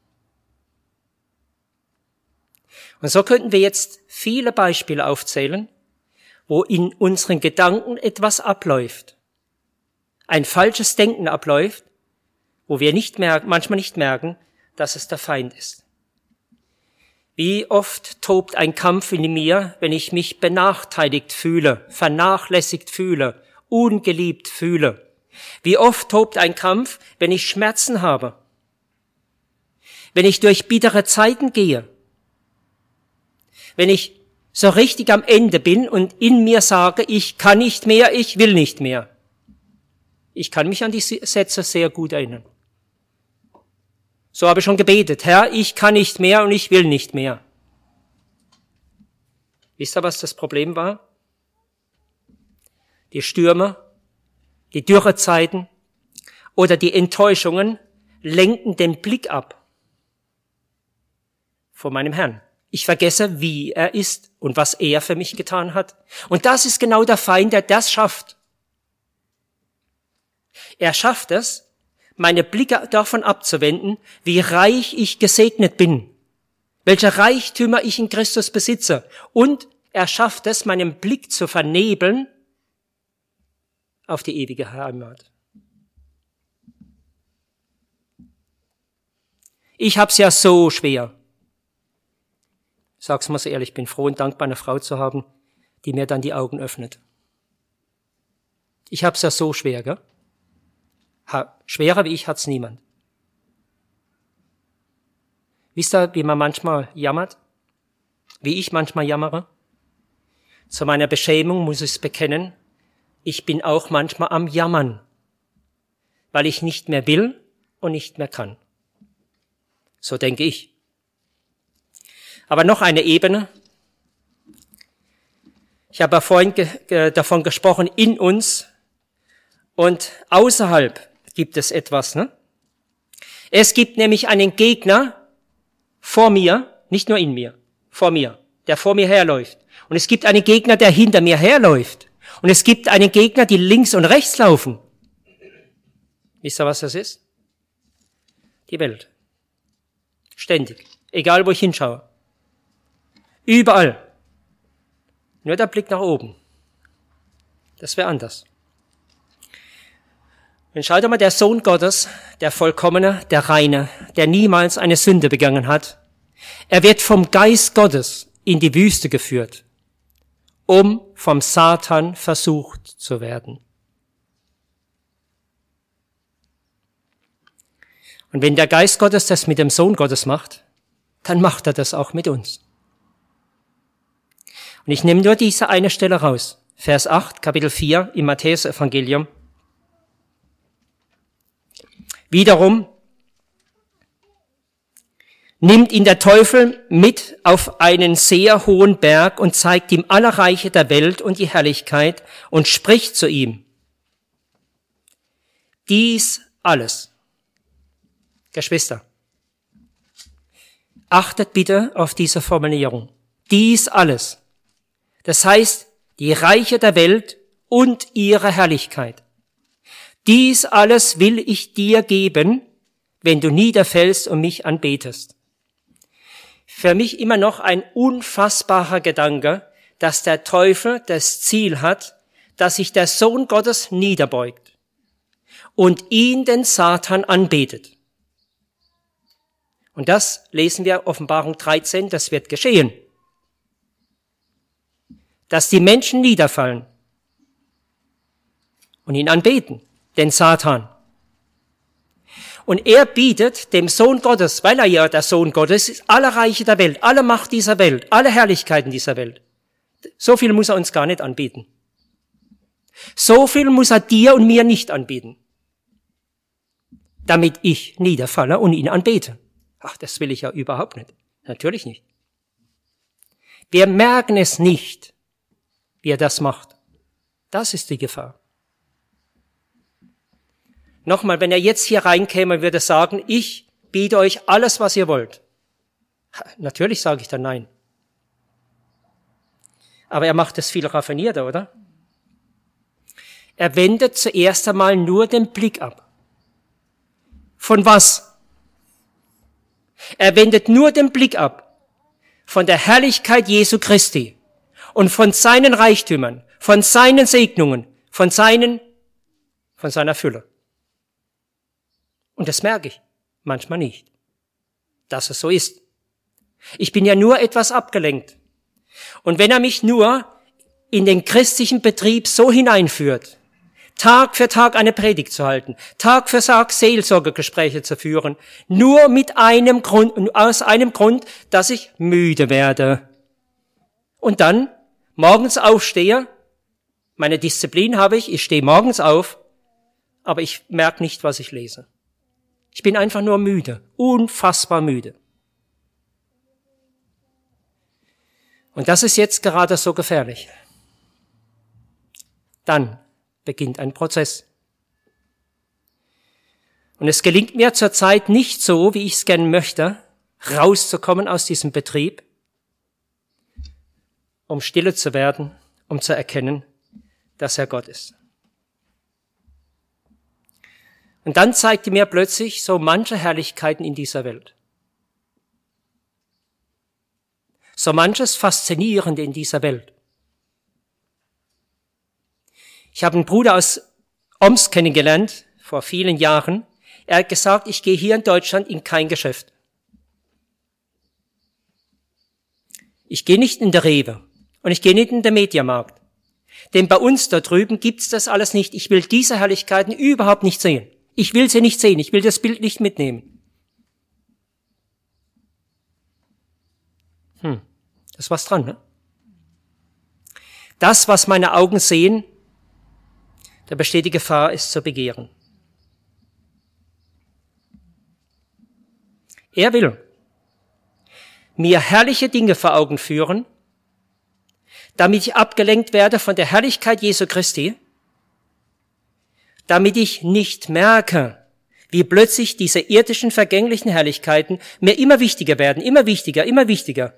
Und so könnten wir jetzt viele Beispiele aufzählen, wo in unseren Gedanken etwas abläuft. Ein falsches Denken abläuft, wo wir manchmal nicht merken, dass es der Feind ist. Wie oft tobt ein Kampf in mir, wenn ich mich benachteiligt fühle, vernachlässigt fühle, ungeliebt fühle. Wie oft tobt ein Kampf, wenn ich Schmerzen habe, wenn ich durch bittere Zeiten gehe, wenn ich so richtig am Ende bin und in mir sage, ich kann nicht mehr, ich will nicht mehr. Ich kann mich an die Sätze sehr gut erinnern. So habe ich schon gebetet, Herr, ich kann nicht mehr und ich will nicht mehr. Wisst ihr, was das Problem war? Die Stürme, die Dürrezeiten oder die Enttäuschungen lenken den Blick ab von meinem Herrn. Ich vergesse, wie er ist und was er für mich getan hat. Und das ist genau der Feind, der das schafft. Er schafft es, meine Blicke davon abzuwenden, wie reich ich gesegnet bin, welche Reichtümer ich in Christus besitze. Und er schafft es, meinen Blick zu vernebeln auf die ewige Heimat. Ich hab's ja so schwer. Ich sag's mal so ehrlich, ich bin froh und dankbar, eine Frau zu haben, die mir dann die Augen öffnet. Ich hab's ja so schwer, gell? Schwerer wie ich hat's niemand. Wisst ihr, wie man manchmal jammert? Wie ich manchmal jammere? Zu meiner Beschämung muss ich es bekennen, ich bin auch manchmal am Jammern, weil ich nicht mehr will und nicht mehr kann. So denke ich. Aber noch eine Ebene. Ich habe ja vorhin davon gesprochen, in uns und außerhalb gibt es etwas. Ne? Es gibt nämlich einen Gegner vor mir, nicht nur in mir, vor mir, der vor mir herläuft. Und es gibt einen Gegner, der hinter mir herläuft. Und es gibt einen Gegner, die links und rechts laufen. Wisst ihr, was das ist? Die Welt. Ständig. Egal, wo ich hinschaue. Überall. Nur der Blick nach oben. Das wäre anders. Und schaut mal, der Sohn Gottes, der Vollkommene, der Reine, der niemals eine Sünde begangen hat, er wird vom Geist Gottes in die Wüste geführt, um vom Satan versucht zu werden. Und wenn der Geist Gottes das mit dem Sohn Gottes macht, dann macht er das auch mit uns. Und ich nehme nur diese eine Stelle raus. Vers 8, Kapitel 4 im Matthäus-Evangelium. Wiederum nimmt ihn der Teufel mit auf einen sehr hohen Berg und zeigt ihm alle Reiche der Welt und die Herrlichkeit und spricht zu ihm: Dies alles. Geschwister, achtet bitte auf diese Formulierung. Dies alles. Das heißt, die Reiche der Welt und ihre Herrlichkeit. Dies alles will ich dir geben, wenn du niederfällst und mich anbetest. Für mich immer noch ein unfassbarer Gedanke, dass der Teufel das Ziel hat, dass sich der Sohn Gottes niederbeugt und ihn, den Satan, anbetet. Und das lesen wir Offenbarung 13, das wird geschehen. Dass die Menschen niederfallen und ihn anbeten, den Satan. Und er bietet dem Sohn Gottes, weil er ja der Sohn Gottes ist, alle Reiche der Welt, alle Macht dieser Welt, alle Herrlichkeiten dieser Welt. So viel muss er uns gar nicht anbieten. So viel muss er dir und mir nicht anbieten, damit ich niederfalle und ihn anbete. Ach, das will ich ja überhaupt nicht. Natürlich nicht. Wir merken es nicht, wie er das macht. Das ist die Gefahr. Nochmal, wenn er jetzt hier reinkäme und würde sagen, ich biete euch alles, was ihr wollt. Natürlich sage ich dann nein. Aber er macht es viel raffinierter, oder? Er wendet zuerst einmal nur den Blick ab. Von was? Er wendet nur den Blick ab von der Herrlichkeit Jesu Christi und von seinen Reichtümern, von seinen Segnungen, von seiner Fülle. Und das merke ich manchmal nicht, dass es so ist. Ich bin ja nur etwas abgelenkt. Und wenn er mich nur in den christlichen Betrieb so hineinführt, Tag für Tag eine Predigt zu halten, Tag für Tag Seelsorgegespräche zu führen, nur mit einem Grund, aus einem Grund, dass ich müde werde. Und dann morgens aufstehe, meine Disziplin habe ich stehe morgens auf, aber ich merke nicht, was ich lese. Ich bin einfach nur müde, unfassbar müde. Und das ist jetzt gerade so gefährlich. Dann beginnt ein Prozess. Und es gelingt mir zurzeit nicht so, wie ich es gerne möchte, rauszukommen aus diesem Betrieb, um stille zu werden, um zu erkennen, dass er Gott ist. Und dann zeigte mir plötzlich so manche Herrlichkeiten in dieser Welt. So manches Faszinierende in dieser Welt. Ich habe einen Bruder aus Omsk kennengelernt, vor vielen Jahren. Er hat gesagt, ich gehe hier in Deutschland in kein Geschäft. Ich gehe nicht in der Rewe und ich gehe nicht in den Mediamarkt. Denn bei uns da drüben gibt's das alles nicht. Ich will diese Herrlichkeiten überhaupt nicht sehen. Ich will sie nicht sehen. Ich will das Bild nicht mitnehmen. Da ist was dran, ne? Das, was meine Augen sehen, da besteht die Gefahr, es zu begehren. Er will mir herrliche Dinge vor Augen führen, damit ich abgelenkt werde von der Herrlichkeit Jesu Christi, damit ich nicht merke, wie plötzlich diese irdischen, vergänglichen Herrlichkeiten mir immer wichtiger werden, immer wichtiger,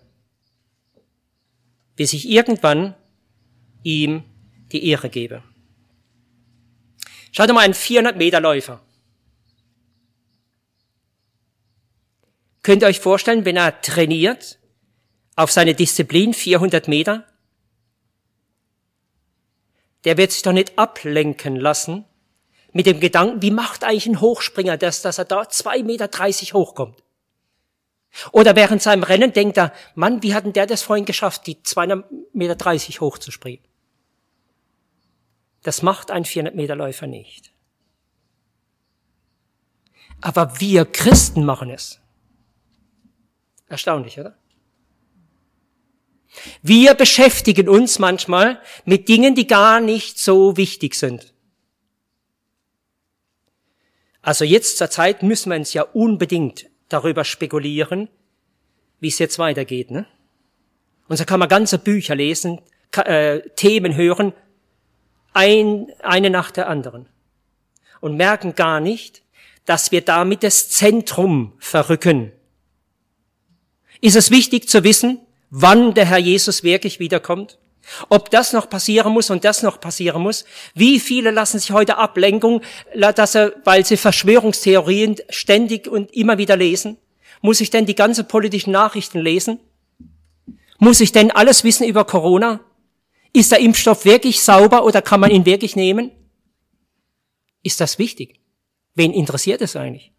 bis ich irgendwann ihm die Ehre gebe. Schaut mal einen 400-Meter-Läufer. Könnt ihr euch vorstellen, wenn er trainiert auf seine Disziplin 400 Meter, der wird sich doch nicht ablenken lassen mit dem Gedanken, wie macht eigentlich ein Hochspringer das, dass er da 2,30 Meter hochkommt? Oder während seinem Rennen denkt er, Mann, wie hat denn der das vorhin geschafft, die 2,30 Meter hochzuspringen? Das macht ein 400-Meter-Läufer nicht. Aber wir Christen machen es. Erstaunlich, oder? Wir beschäftigen uns manchmal mit Dingen, die gar nicht so wichtig sind. Also jetzt zur Zeit müssen wir uns ja unbedingt darüber spekulieren, wie es jetzt weitergeht, ne? Und so kann man ganze Bücher lesen, Themen hören, eine nach der anderen. Und merken gar nicht, dass wir damit das Zentrum verrücken. Ist es wichtig zu wissen, wann der Herr Jesus wirklich wiederkommt? Ob das noch passieren muss und das noch passieren muss? Wie viele lassen sich heute Ablenkung, weil sie Verschwörungstheorien ständig und immer wieder lesen? Muss ich denn die ganzen politischen Nachrichten lesen? Muss ich denn alles wissen über Corona? Ist der Impfstoff wirklich sauber oder kann man ihn wirklich nehmen? Ist das wichtig? Wen interessiert es eigentlich?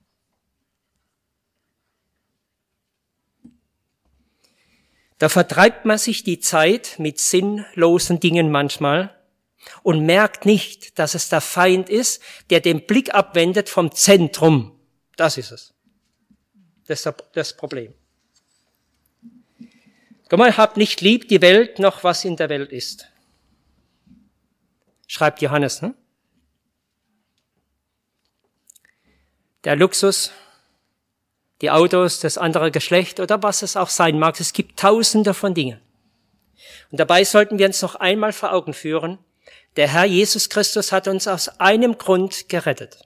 Da vertreibt man sich die Zeit mit sinnlosen Dingen manchmal und merkt nicht, dass es der Feind ist, der den Blick abwendet vom Zentrum. Das ist es. Das ist das Problem. Guck mal, habt nicht lieb die Welt, noch was in der Welt ist. Schreibt Johannes, ne? Der Luxus, die Autos, das andere Geschlecht oder was es auch sein mag. Es gibt Tausende von Dingen. Und dabei sollten wir uns noch einmal vor Augen führen, der Herr Jesus Christus hat uns aus einem Grund gerettet.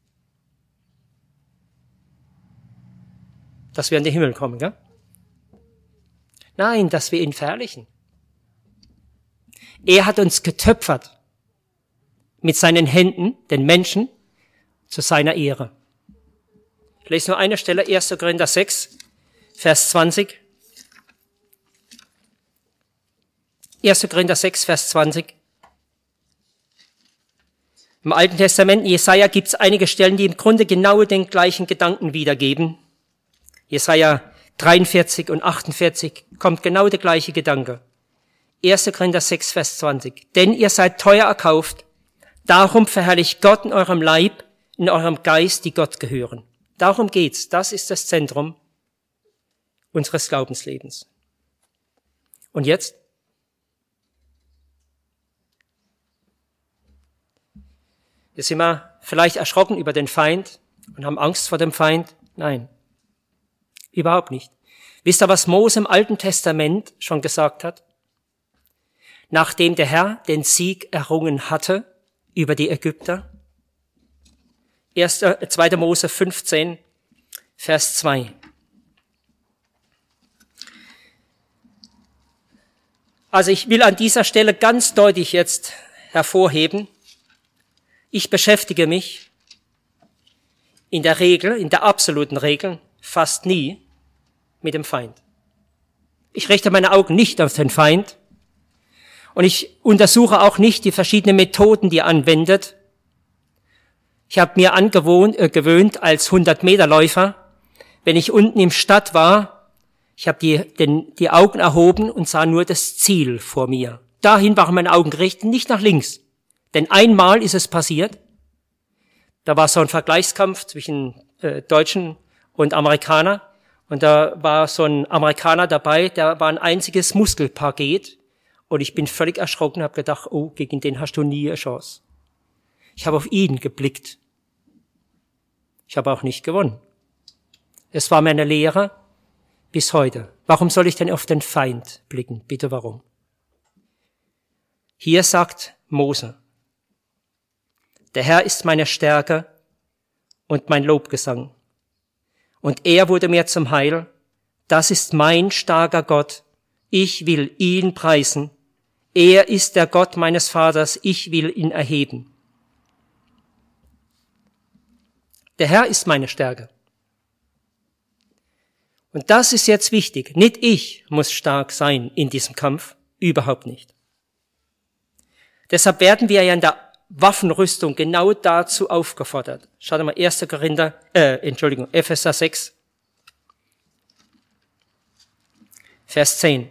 Dass wir in den Himmel kommen, gell? Nein, dass wir ihn verherrlichen. Er hat uns getöpfert mit seinen Händen, den Menschen, zu seiner Ehre. Ich lese nur eine Stelle, 1. Korinther 6, Vers 20. 1. Korinther 6, Vers 20. Im Alten Testament, in Jesaja, gibt es einige Stellen, die im Grunde genau den gleichen Gedanken wiedergeben. Jesaja 43 und 48 kommt genau der gleiche Gedanke. 1. Korinther 6, Vers 20. Denn ihr seid teuer erkauft, darum verherrlicht Gott in eurem Leib, in eurem Geist, die Gott gehören. Darum geht's. Das ist das Zentrum unseres Glaubenslebens. Und jetzt? Jetzt sind wir vielleicht erschrocken über den Feind und haben Angst vor dem Feind. Nein, überhaupt nicht. Wisst ihr, was Mose im Alten Testament schon gesagt hat? Nachdem der Herr den Sieg errungen hatte über die Ägypter. 2. Mose 15, Vers 2. Also ich will an dieser Stelle ganz deutlich jetzt hervorheben, ich beschäftige mich in der Regel, in der absoluten Regel, fast nie mit dem Feind. Ich richte meine Augen nicht auf den Feind und ich untersuche auch nicht die verschiedenen Methoden, die er anwendet. Ich habe mir gewöhnt als 100-Meter-Läufer, wenn ich unten im Stadt war, ich habe die Augen erhoben und sah nur das Ziel vor mir. Dahin waren meine Augen gerichtet, nicht nach links. Denn einmal ist es passiert, da war so ein Vergleichskampf zwischen Deutschen und Amerikaner. Und da war so ein Amerikaner dabei, der war ein einziges Muskelpaket. Und ich bin völlig erschrocken und habe gedacht, oh, gegen den hast du nie eine Chance. Ich habe auf ihn geblickt. Ich habe auch nicht gewonnen. Es war meine Lehre bis heute. Warum soll ich denn auf den Feind blicken? Bitte warum? Hier sagt Mose, der Herr ist meine Stärke und mein Lobgesang. Und er wurde mir zum Heil. Das ist mein starker Gott. Ich will ihn preisen. Er ist der Gott meines Vaters. Ich will ihn erheben. Der Herr ist meine Stärke. Und das ist jetzt wichtig. Nicht ich muss stark sein in diesem Kampf. Überhaupt nicht. Deshalb werden wir ja in der Waffenrüstung genau dazu aufgefordert. Schaut mal, Epheser 6, Vers 10.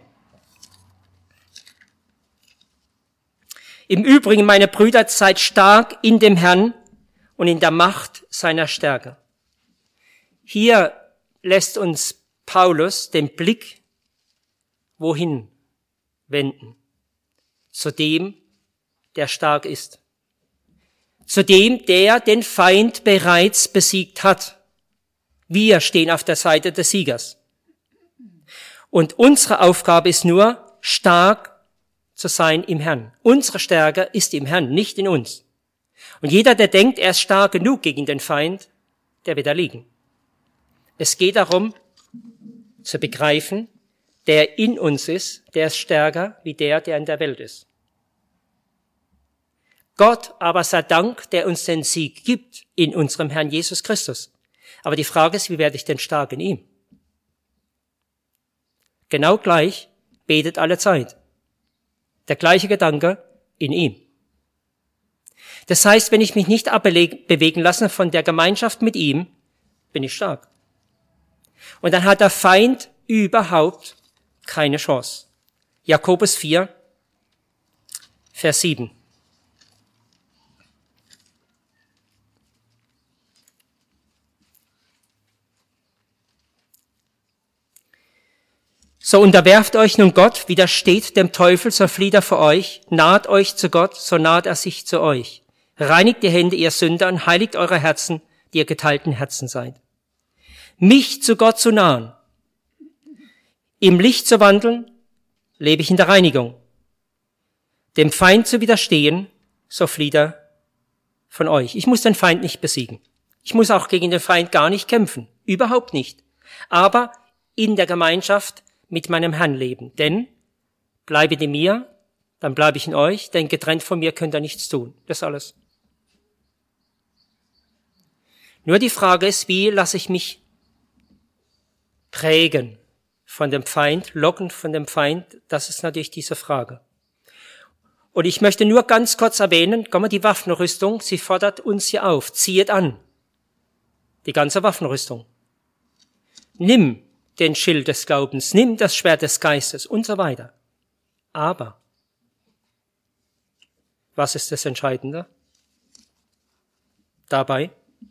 Im Übrigen, meine Brüder, seid stark in dem Herrn und in der Macht seiner Stärke. Hier lässt uns Paulus den Blick wohin wenden? Zu dem, der stark ist. Zu dem, der den Feind bereits besiegt hat. Wir stehen auf der Seite des Siegers. Und unsere Aufgabe ist nur, stark zu sein im Herrn. Unsere Stärke ist im Herrn, nicht in uns. Und jeder, der denkt, er ist stark genug gegen den Feind, der wird erliegen. Es geht darum, zu begreifen, der in uns ist, der ist stärker wie der in der Welt ist. Gott aber sei Dank, der uns den Sieg gibt in unserem Herrn Jesus Christus. Aber die Frage ist, wie werde ich denn stark in ihm? Genau gleich, betet alle Zeit. Der gleiche Gedanke in ihm. Das heißt, wenn ich mich nicht abbewegen lasse von der Gemeinschaft mit ihm, bin ich stark. Und dann hat der Feind überhaupt keine Chance. Jakobus 4, Vers 7. So unterwerft euch nun Gott, widersteht dem Teufel, so flieht er vor euch, naht euch zu Gott, so naht er sich zu euch. Reinigt die Hände, ihr Sünder, und heiligt eure Herzen, die ihr geteilten Herzen seid. Mich zu Gott zu nahen, im Licht zu wandeln, lebe ich in der Reinigung. Dem Feind zu widerstehen, so flieht er von euch. Ich muss den Feind nicht besiegen. Ich muss auch gegen den Feind gar nicht kämpfen. Überhaupt nicht. Aber in der Gemeinschaft mit meinem Herrn leben. Denn bleibet in mir, dann bleibe ich in euch, denn getrennt von mir könnt ihr nichts tun. Das ist alles. Nur die Frage ist, wie lasse ich mich prägen von dem Feind, locken von dem Feind? Das ist natürlich diese Frage. Und ich möchte nur ganz kurz erwähnen, die Waffenrüstung, sie fordert uns hier auf, ziehet an. Die ganze Waffenrüstung. Nimm den Schild des Glaubens, nimm das Schwert des Geistes und so weiter. Aber, was ist das Entscheidende dabei?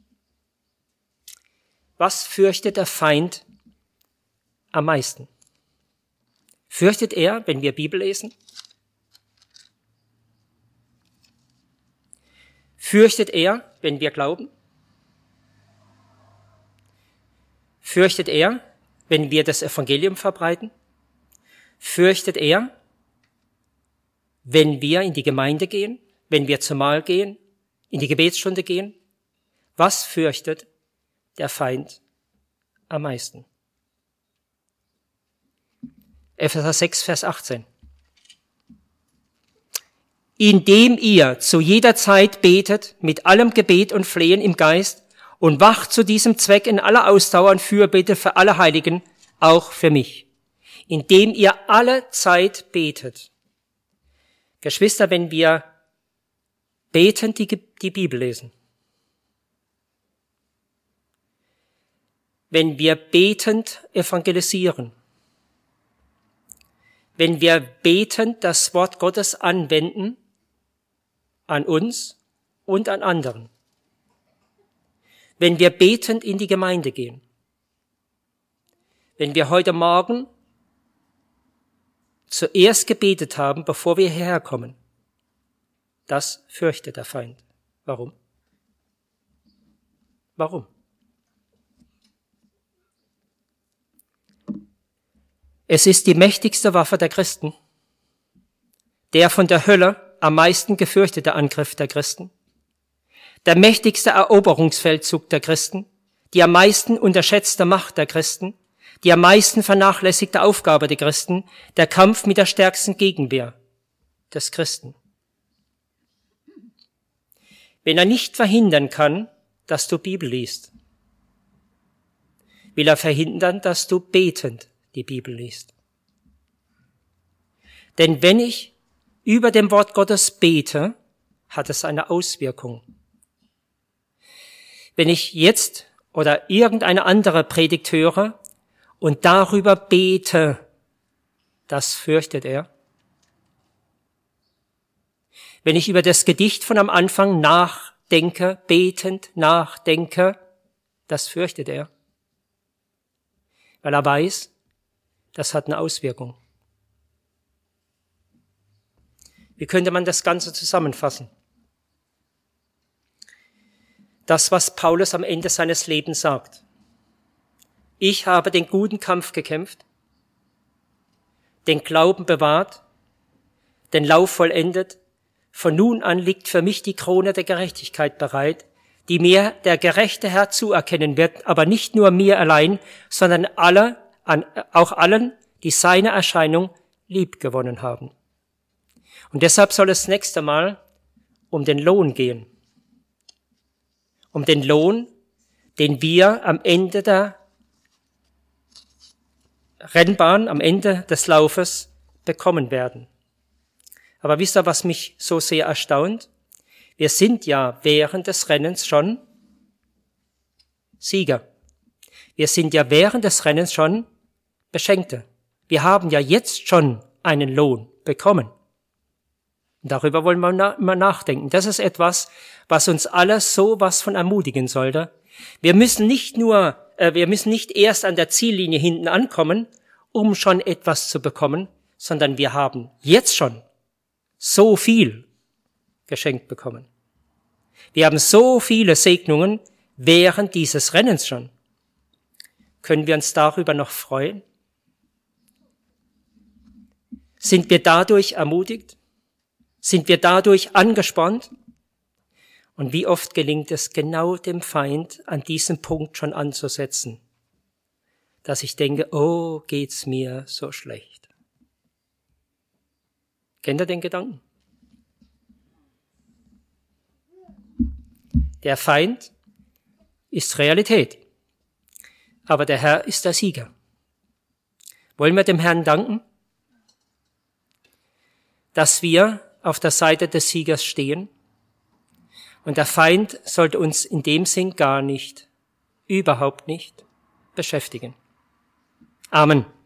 Was fürchtet der Feind am meisten? Fürchtet er, wenn wir Bibel lesen? Fürchtet er, wenn wir glauben? Fürchtet er, wenn wir das Evangelium verbreiten? Fürchtet er, wenn wir in die Gemeinde gehen, wenn wir zum Mahl gehen, in die Gebetsstunde gehen? Was fürchtet der Feind am meisten? Epheser 6, Vers 18. Indem ihr zu jeder Zeit betet, mit allem Gebet und Flehen im Geist und wacht zu diesem Zweck in aller Ausdauer und Fürbitte für alle Heiligen, auch für mich, indem ihr alle Zeit betet. Geschwister, wenn wir betend die Bibel lesen, wenn wir betend evangelisieren, wenn wir betend das Wort Gottes anwenden, an uns und an anderen, wenn wir betend in die Gemeinde gehen, wenn wir heute Morgen zuerst gebetet haben, bevor wir hierher kommen, das fürchtet der Feind. Warum? Warum? Es ist die mächtigste Waffe der Christen, der von der Hölle am meisten gefürchtete Angriff der Christen, der mächtigste Eroberungsfeldzug der Christen, die am meisten unterschätzte Macht der Christen, die am meisten vernachlässigte Aufgabe der Christen, der Kampf mit der stärksten Gegenwehr des Christen. Wenn er nicht verhindern kann, dass du Bibel liest, will er verhindern, dass du betend die Bibel liest. Denn wenn ich über dem Wort Gottes bete, hat es eine Auswirkung. Wenn ich jetzt oder irgendeine andere Predigt höre und darüber bete, das fürchtet er. Wenn ich über das Gedicht von am Anfang nachdenke, betend nachdenke, das fürchtet er. Weil er weiß, das hat eine Auswirkung. Wie könnte man das Ganze zusammenfassen? Das, was Paulus am Ende seines Lebens sagt. Ich habe den guten Kampf gekämpft, den Glauben bewahrt, den Lauf vollendet. Von nun an liegt für mich die Krone der Gerechtigkeit bereit, die mir der gerechte Herr zuerkennen wird, aber nicht nur mir allein, sondern auch allen, die seine Erscheinung liebgewonnen haben. Und deshalb soll es nächste Mal um den Lohn gehen. Um den Lohn, den wir am Ende der Rennbahn, am Ende des Laufes bekommen werden. Aber wisst ihr, was mich so sehr erstaunt? Wir sind ja während des Rennens schon Sieger. Wir sind ja während des Rennens schon Beschenkte. Wir haben ja jetzt schon einen Lohn bekommen. Und darüber wollen wir mal nachdenken. Das ist etwas, was uns alle so was von ermutigen sollte. Wir müssen nicht erst an der Ziellinie hinten ankommen, um schon etwas zu bekommen, sondern wir haben jetzt schon so viel geschenkt bekommen. Wir haben so viele Segnungen während dieses Rennens schon. Können wir uns darüber noch freuen? Sind wir dadurch ermutigt? Sind wir dadurch angespornt? Und wie oft gelingt es genau dem Feind, an diesem Punkt schon anzusetzen, dass ich denke, oh, geht's mir so schlecht. Kennt ihr den Gedanken? Der Feind ist Realität, aber der Herr ist der Sieger. Wollen wir dem Herrn danken, dass wir auf der Seite des Siegers stehen? Und der Feind sollte uns in dem Sinn gar nicht, überhaupt nicht beschäftigen. Amen.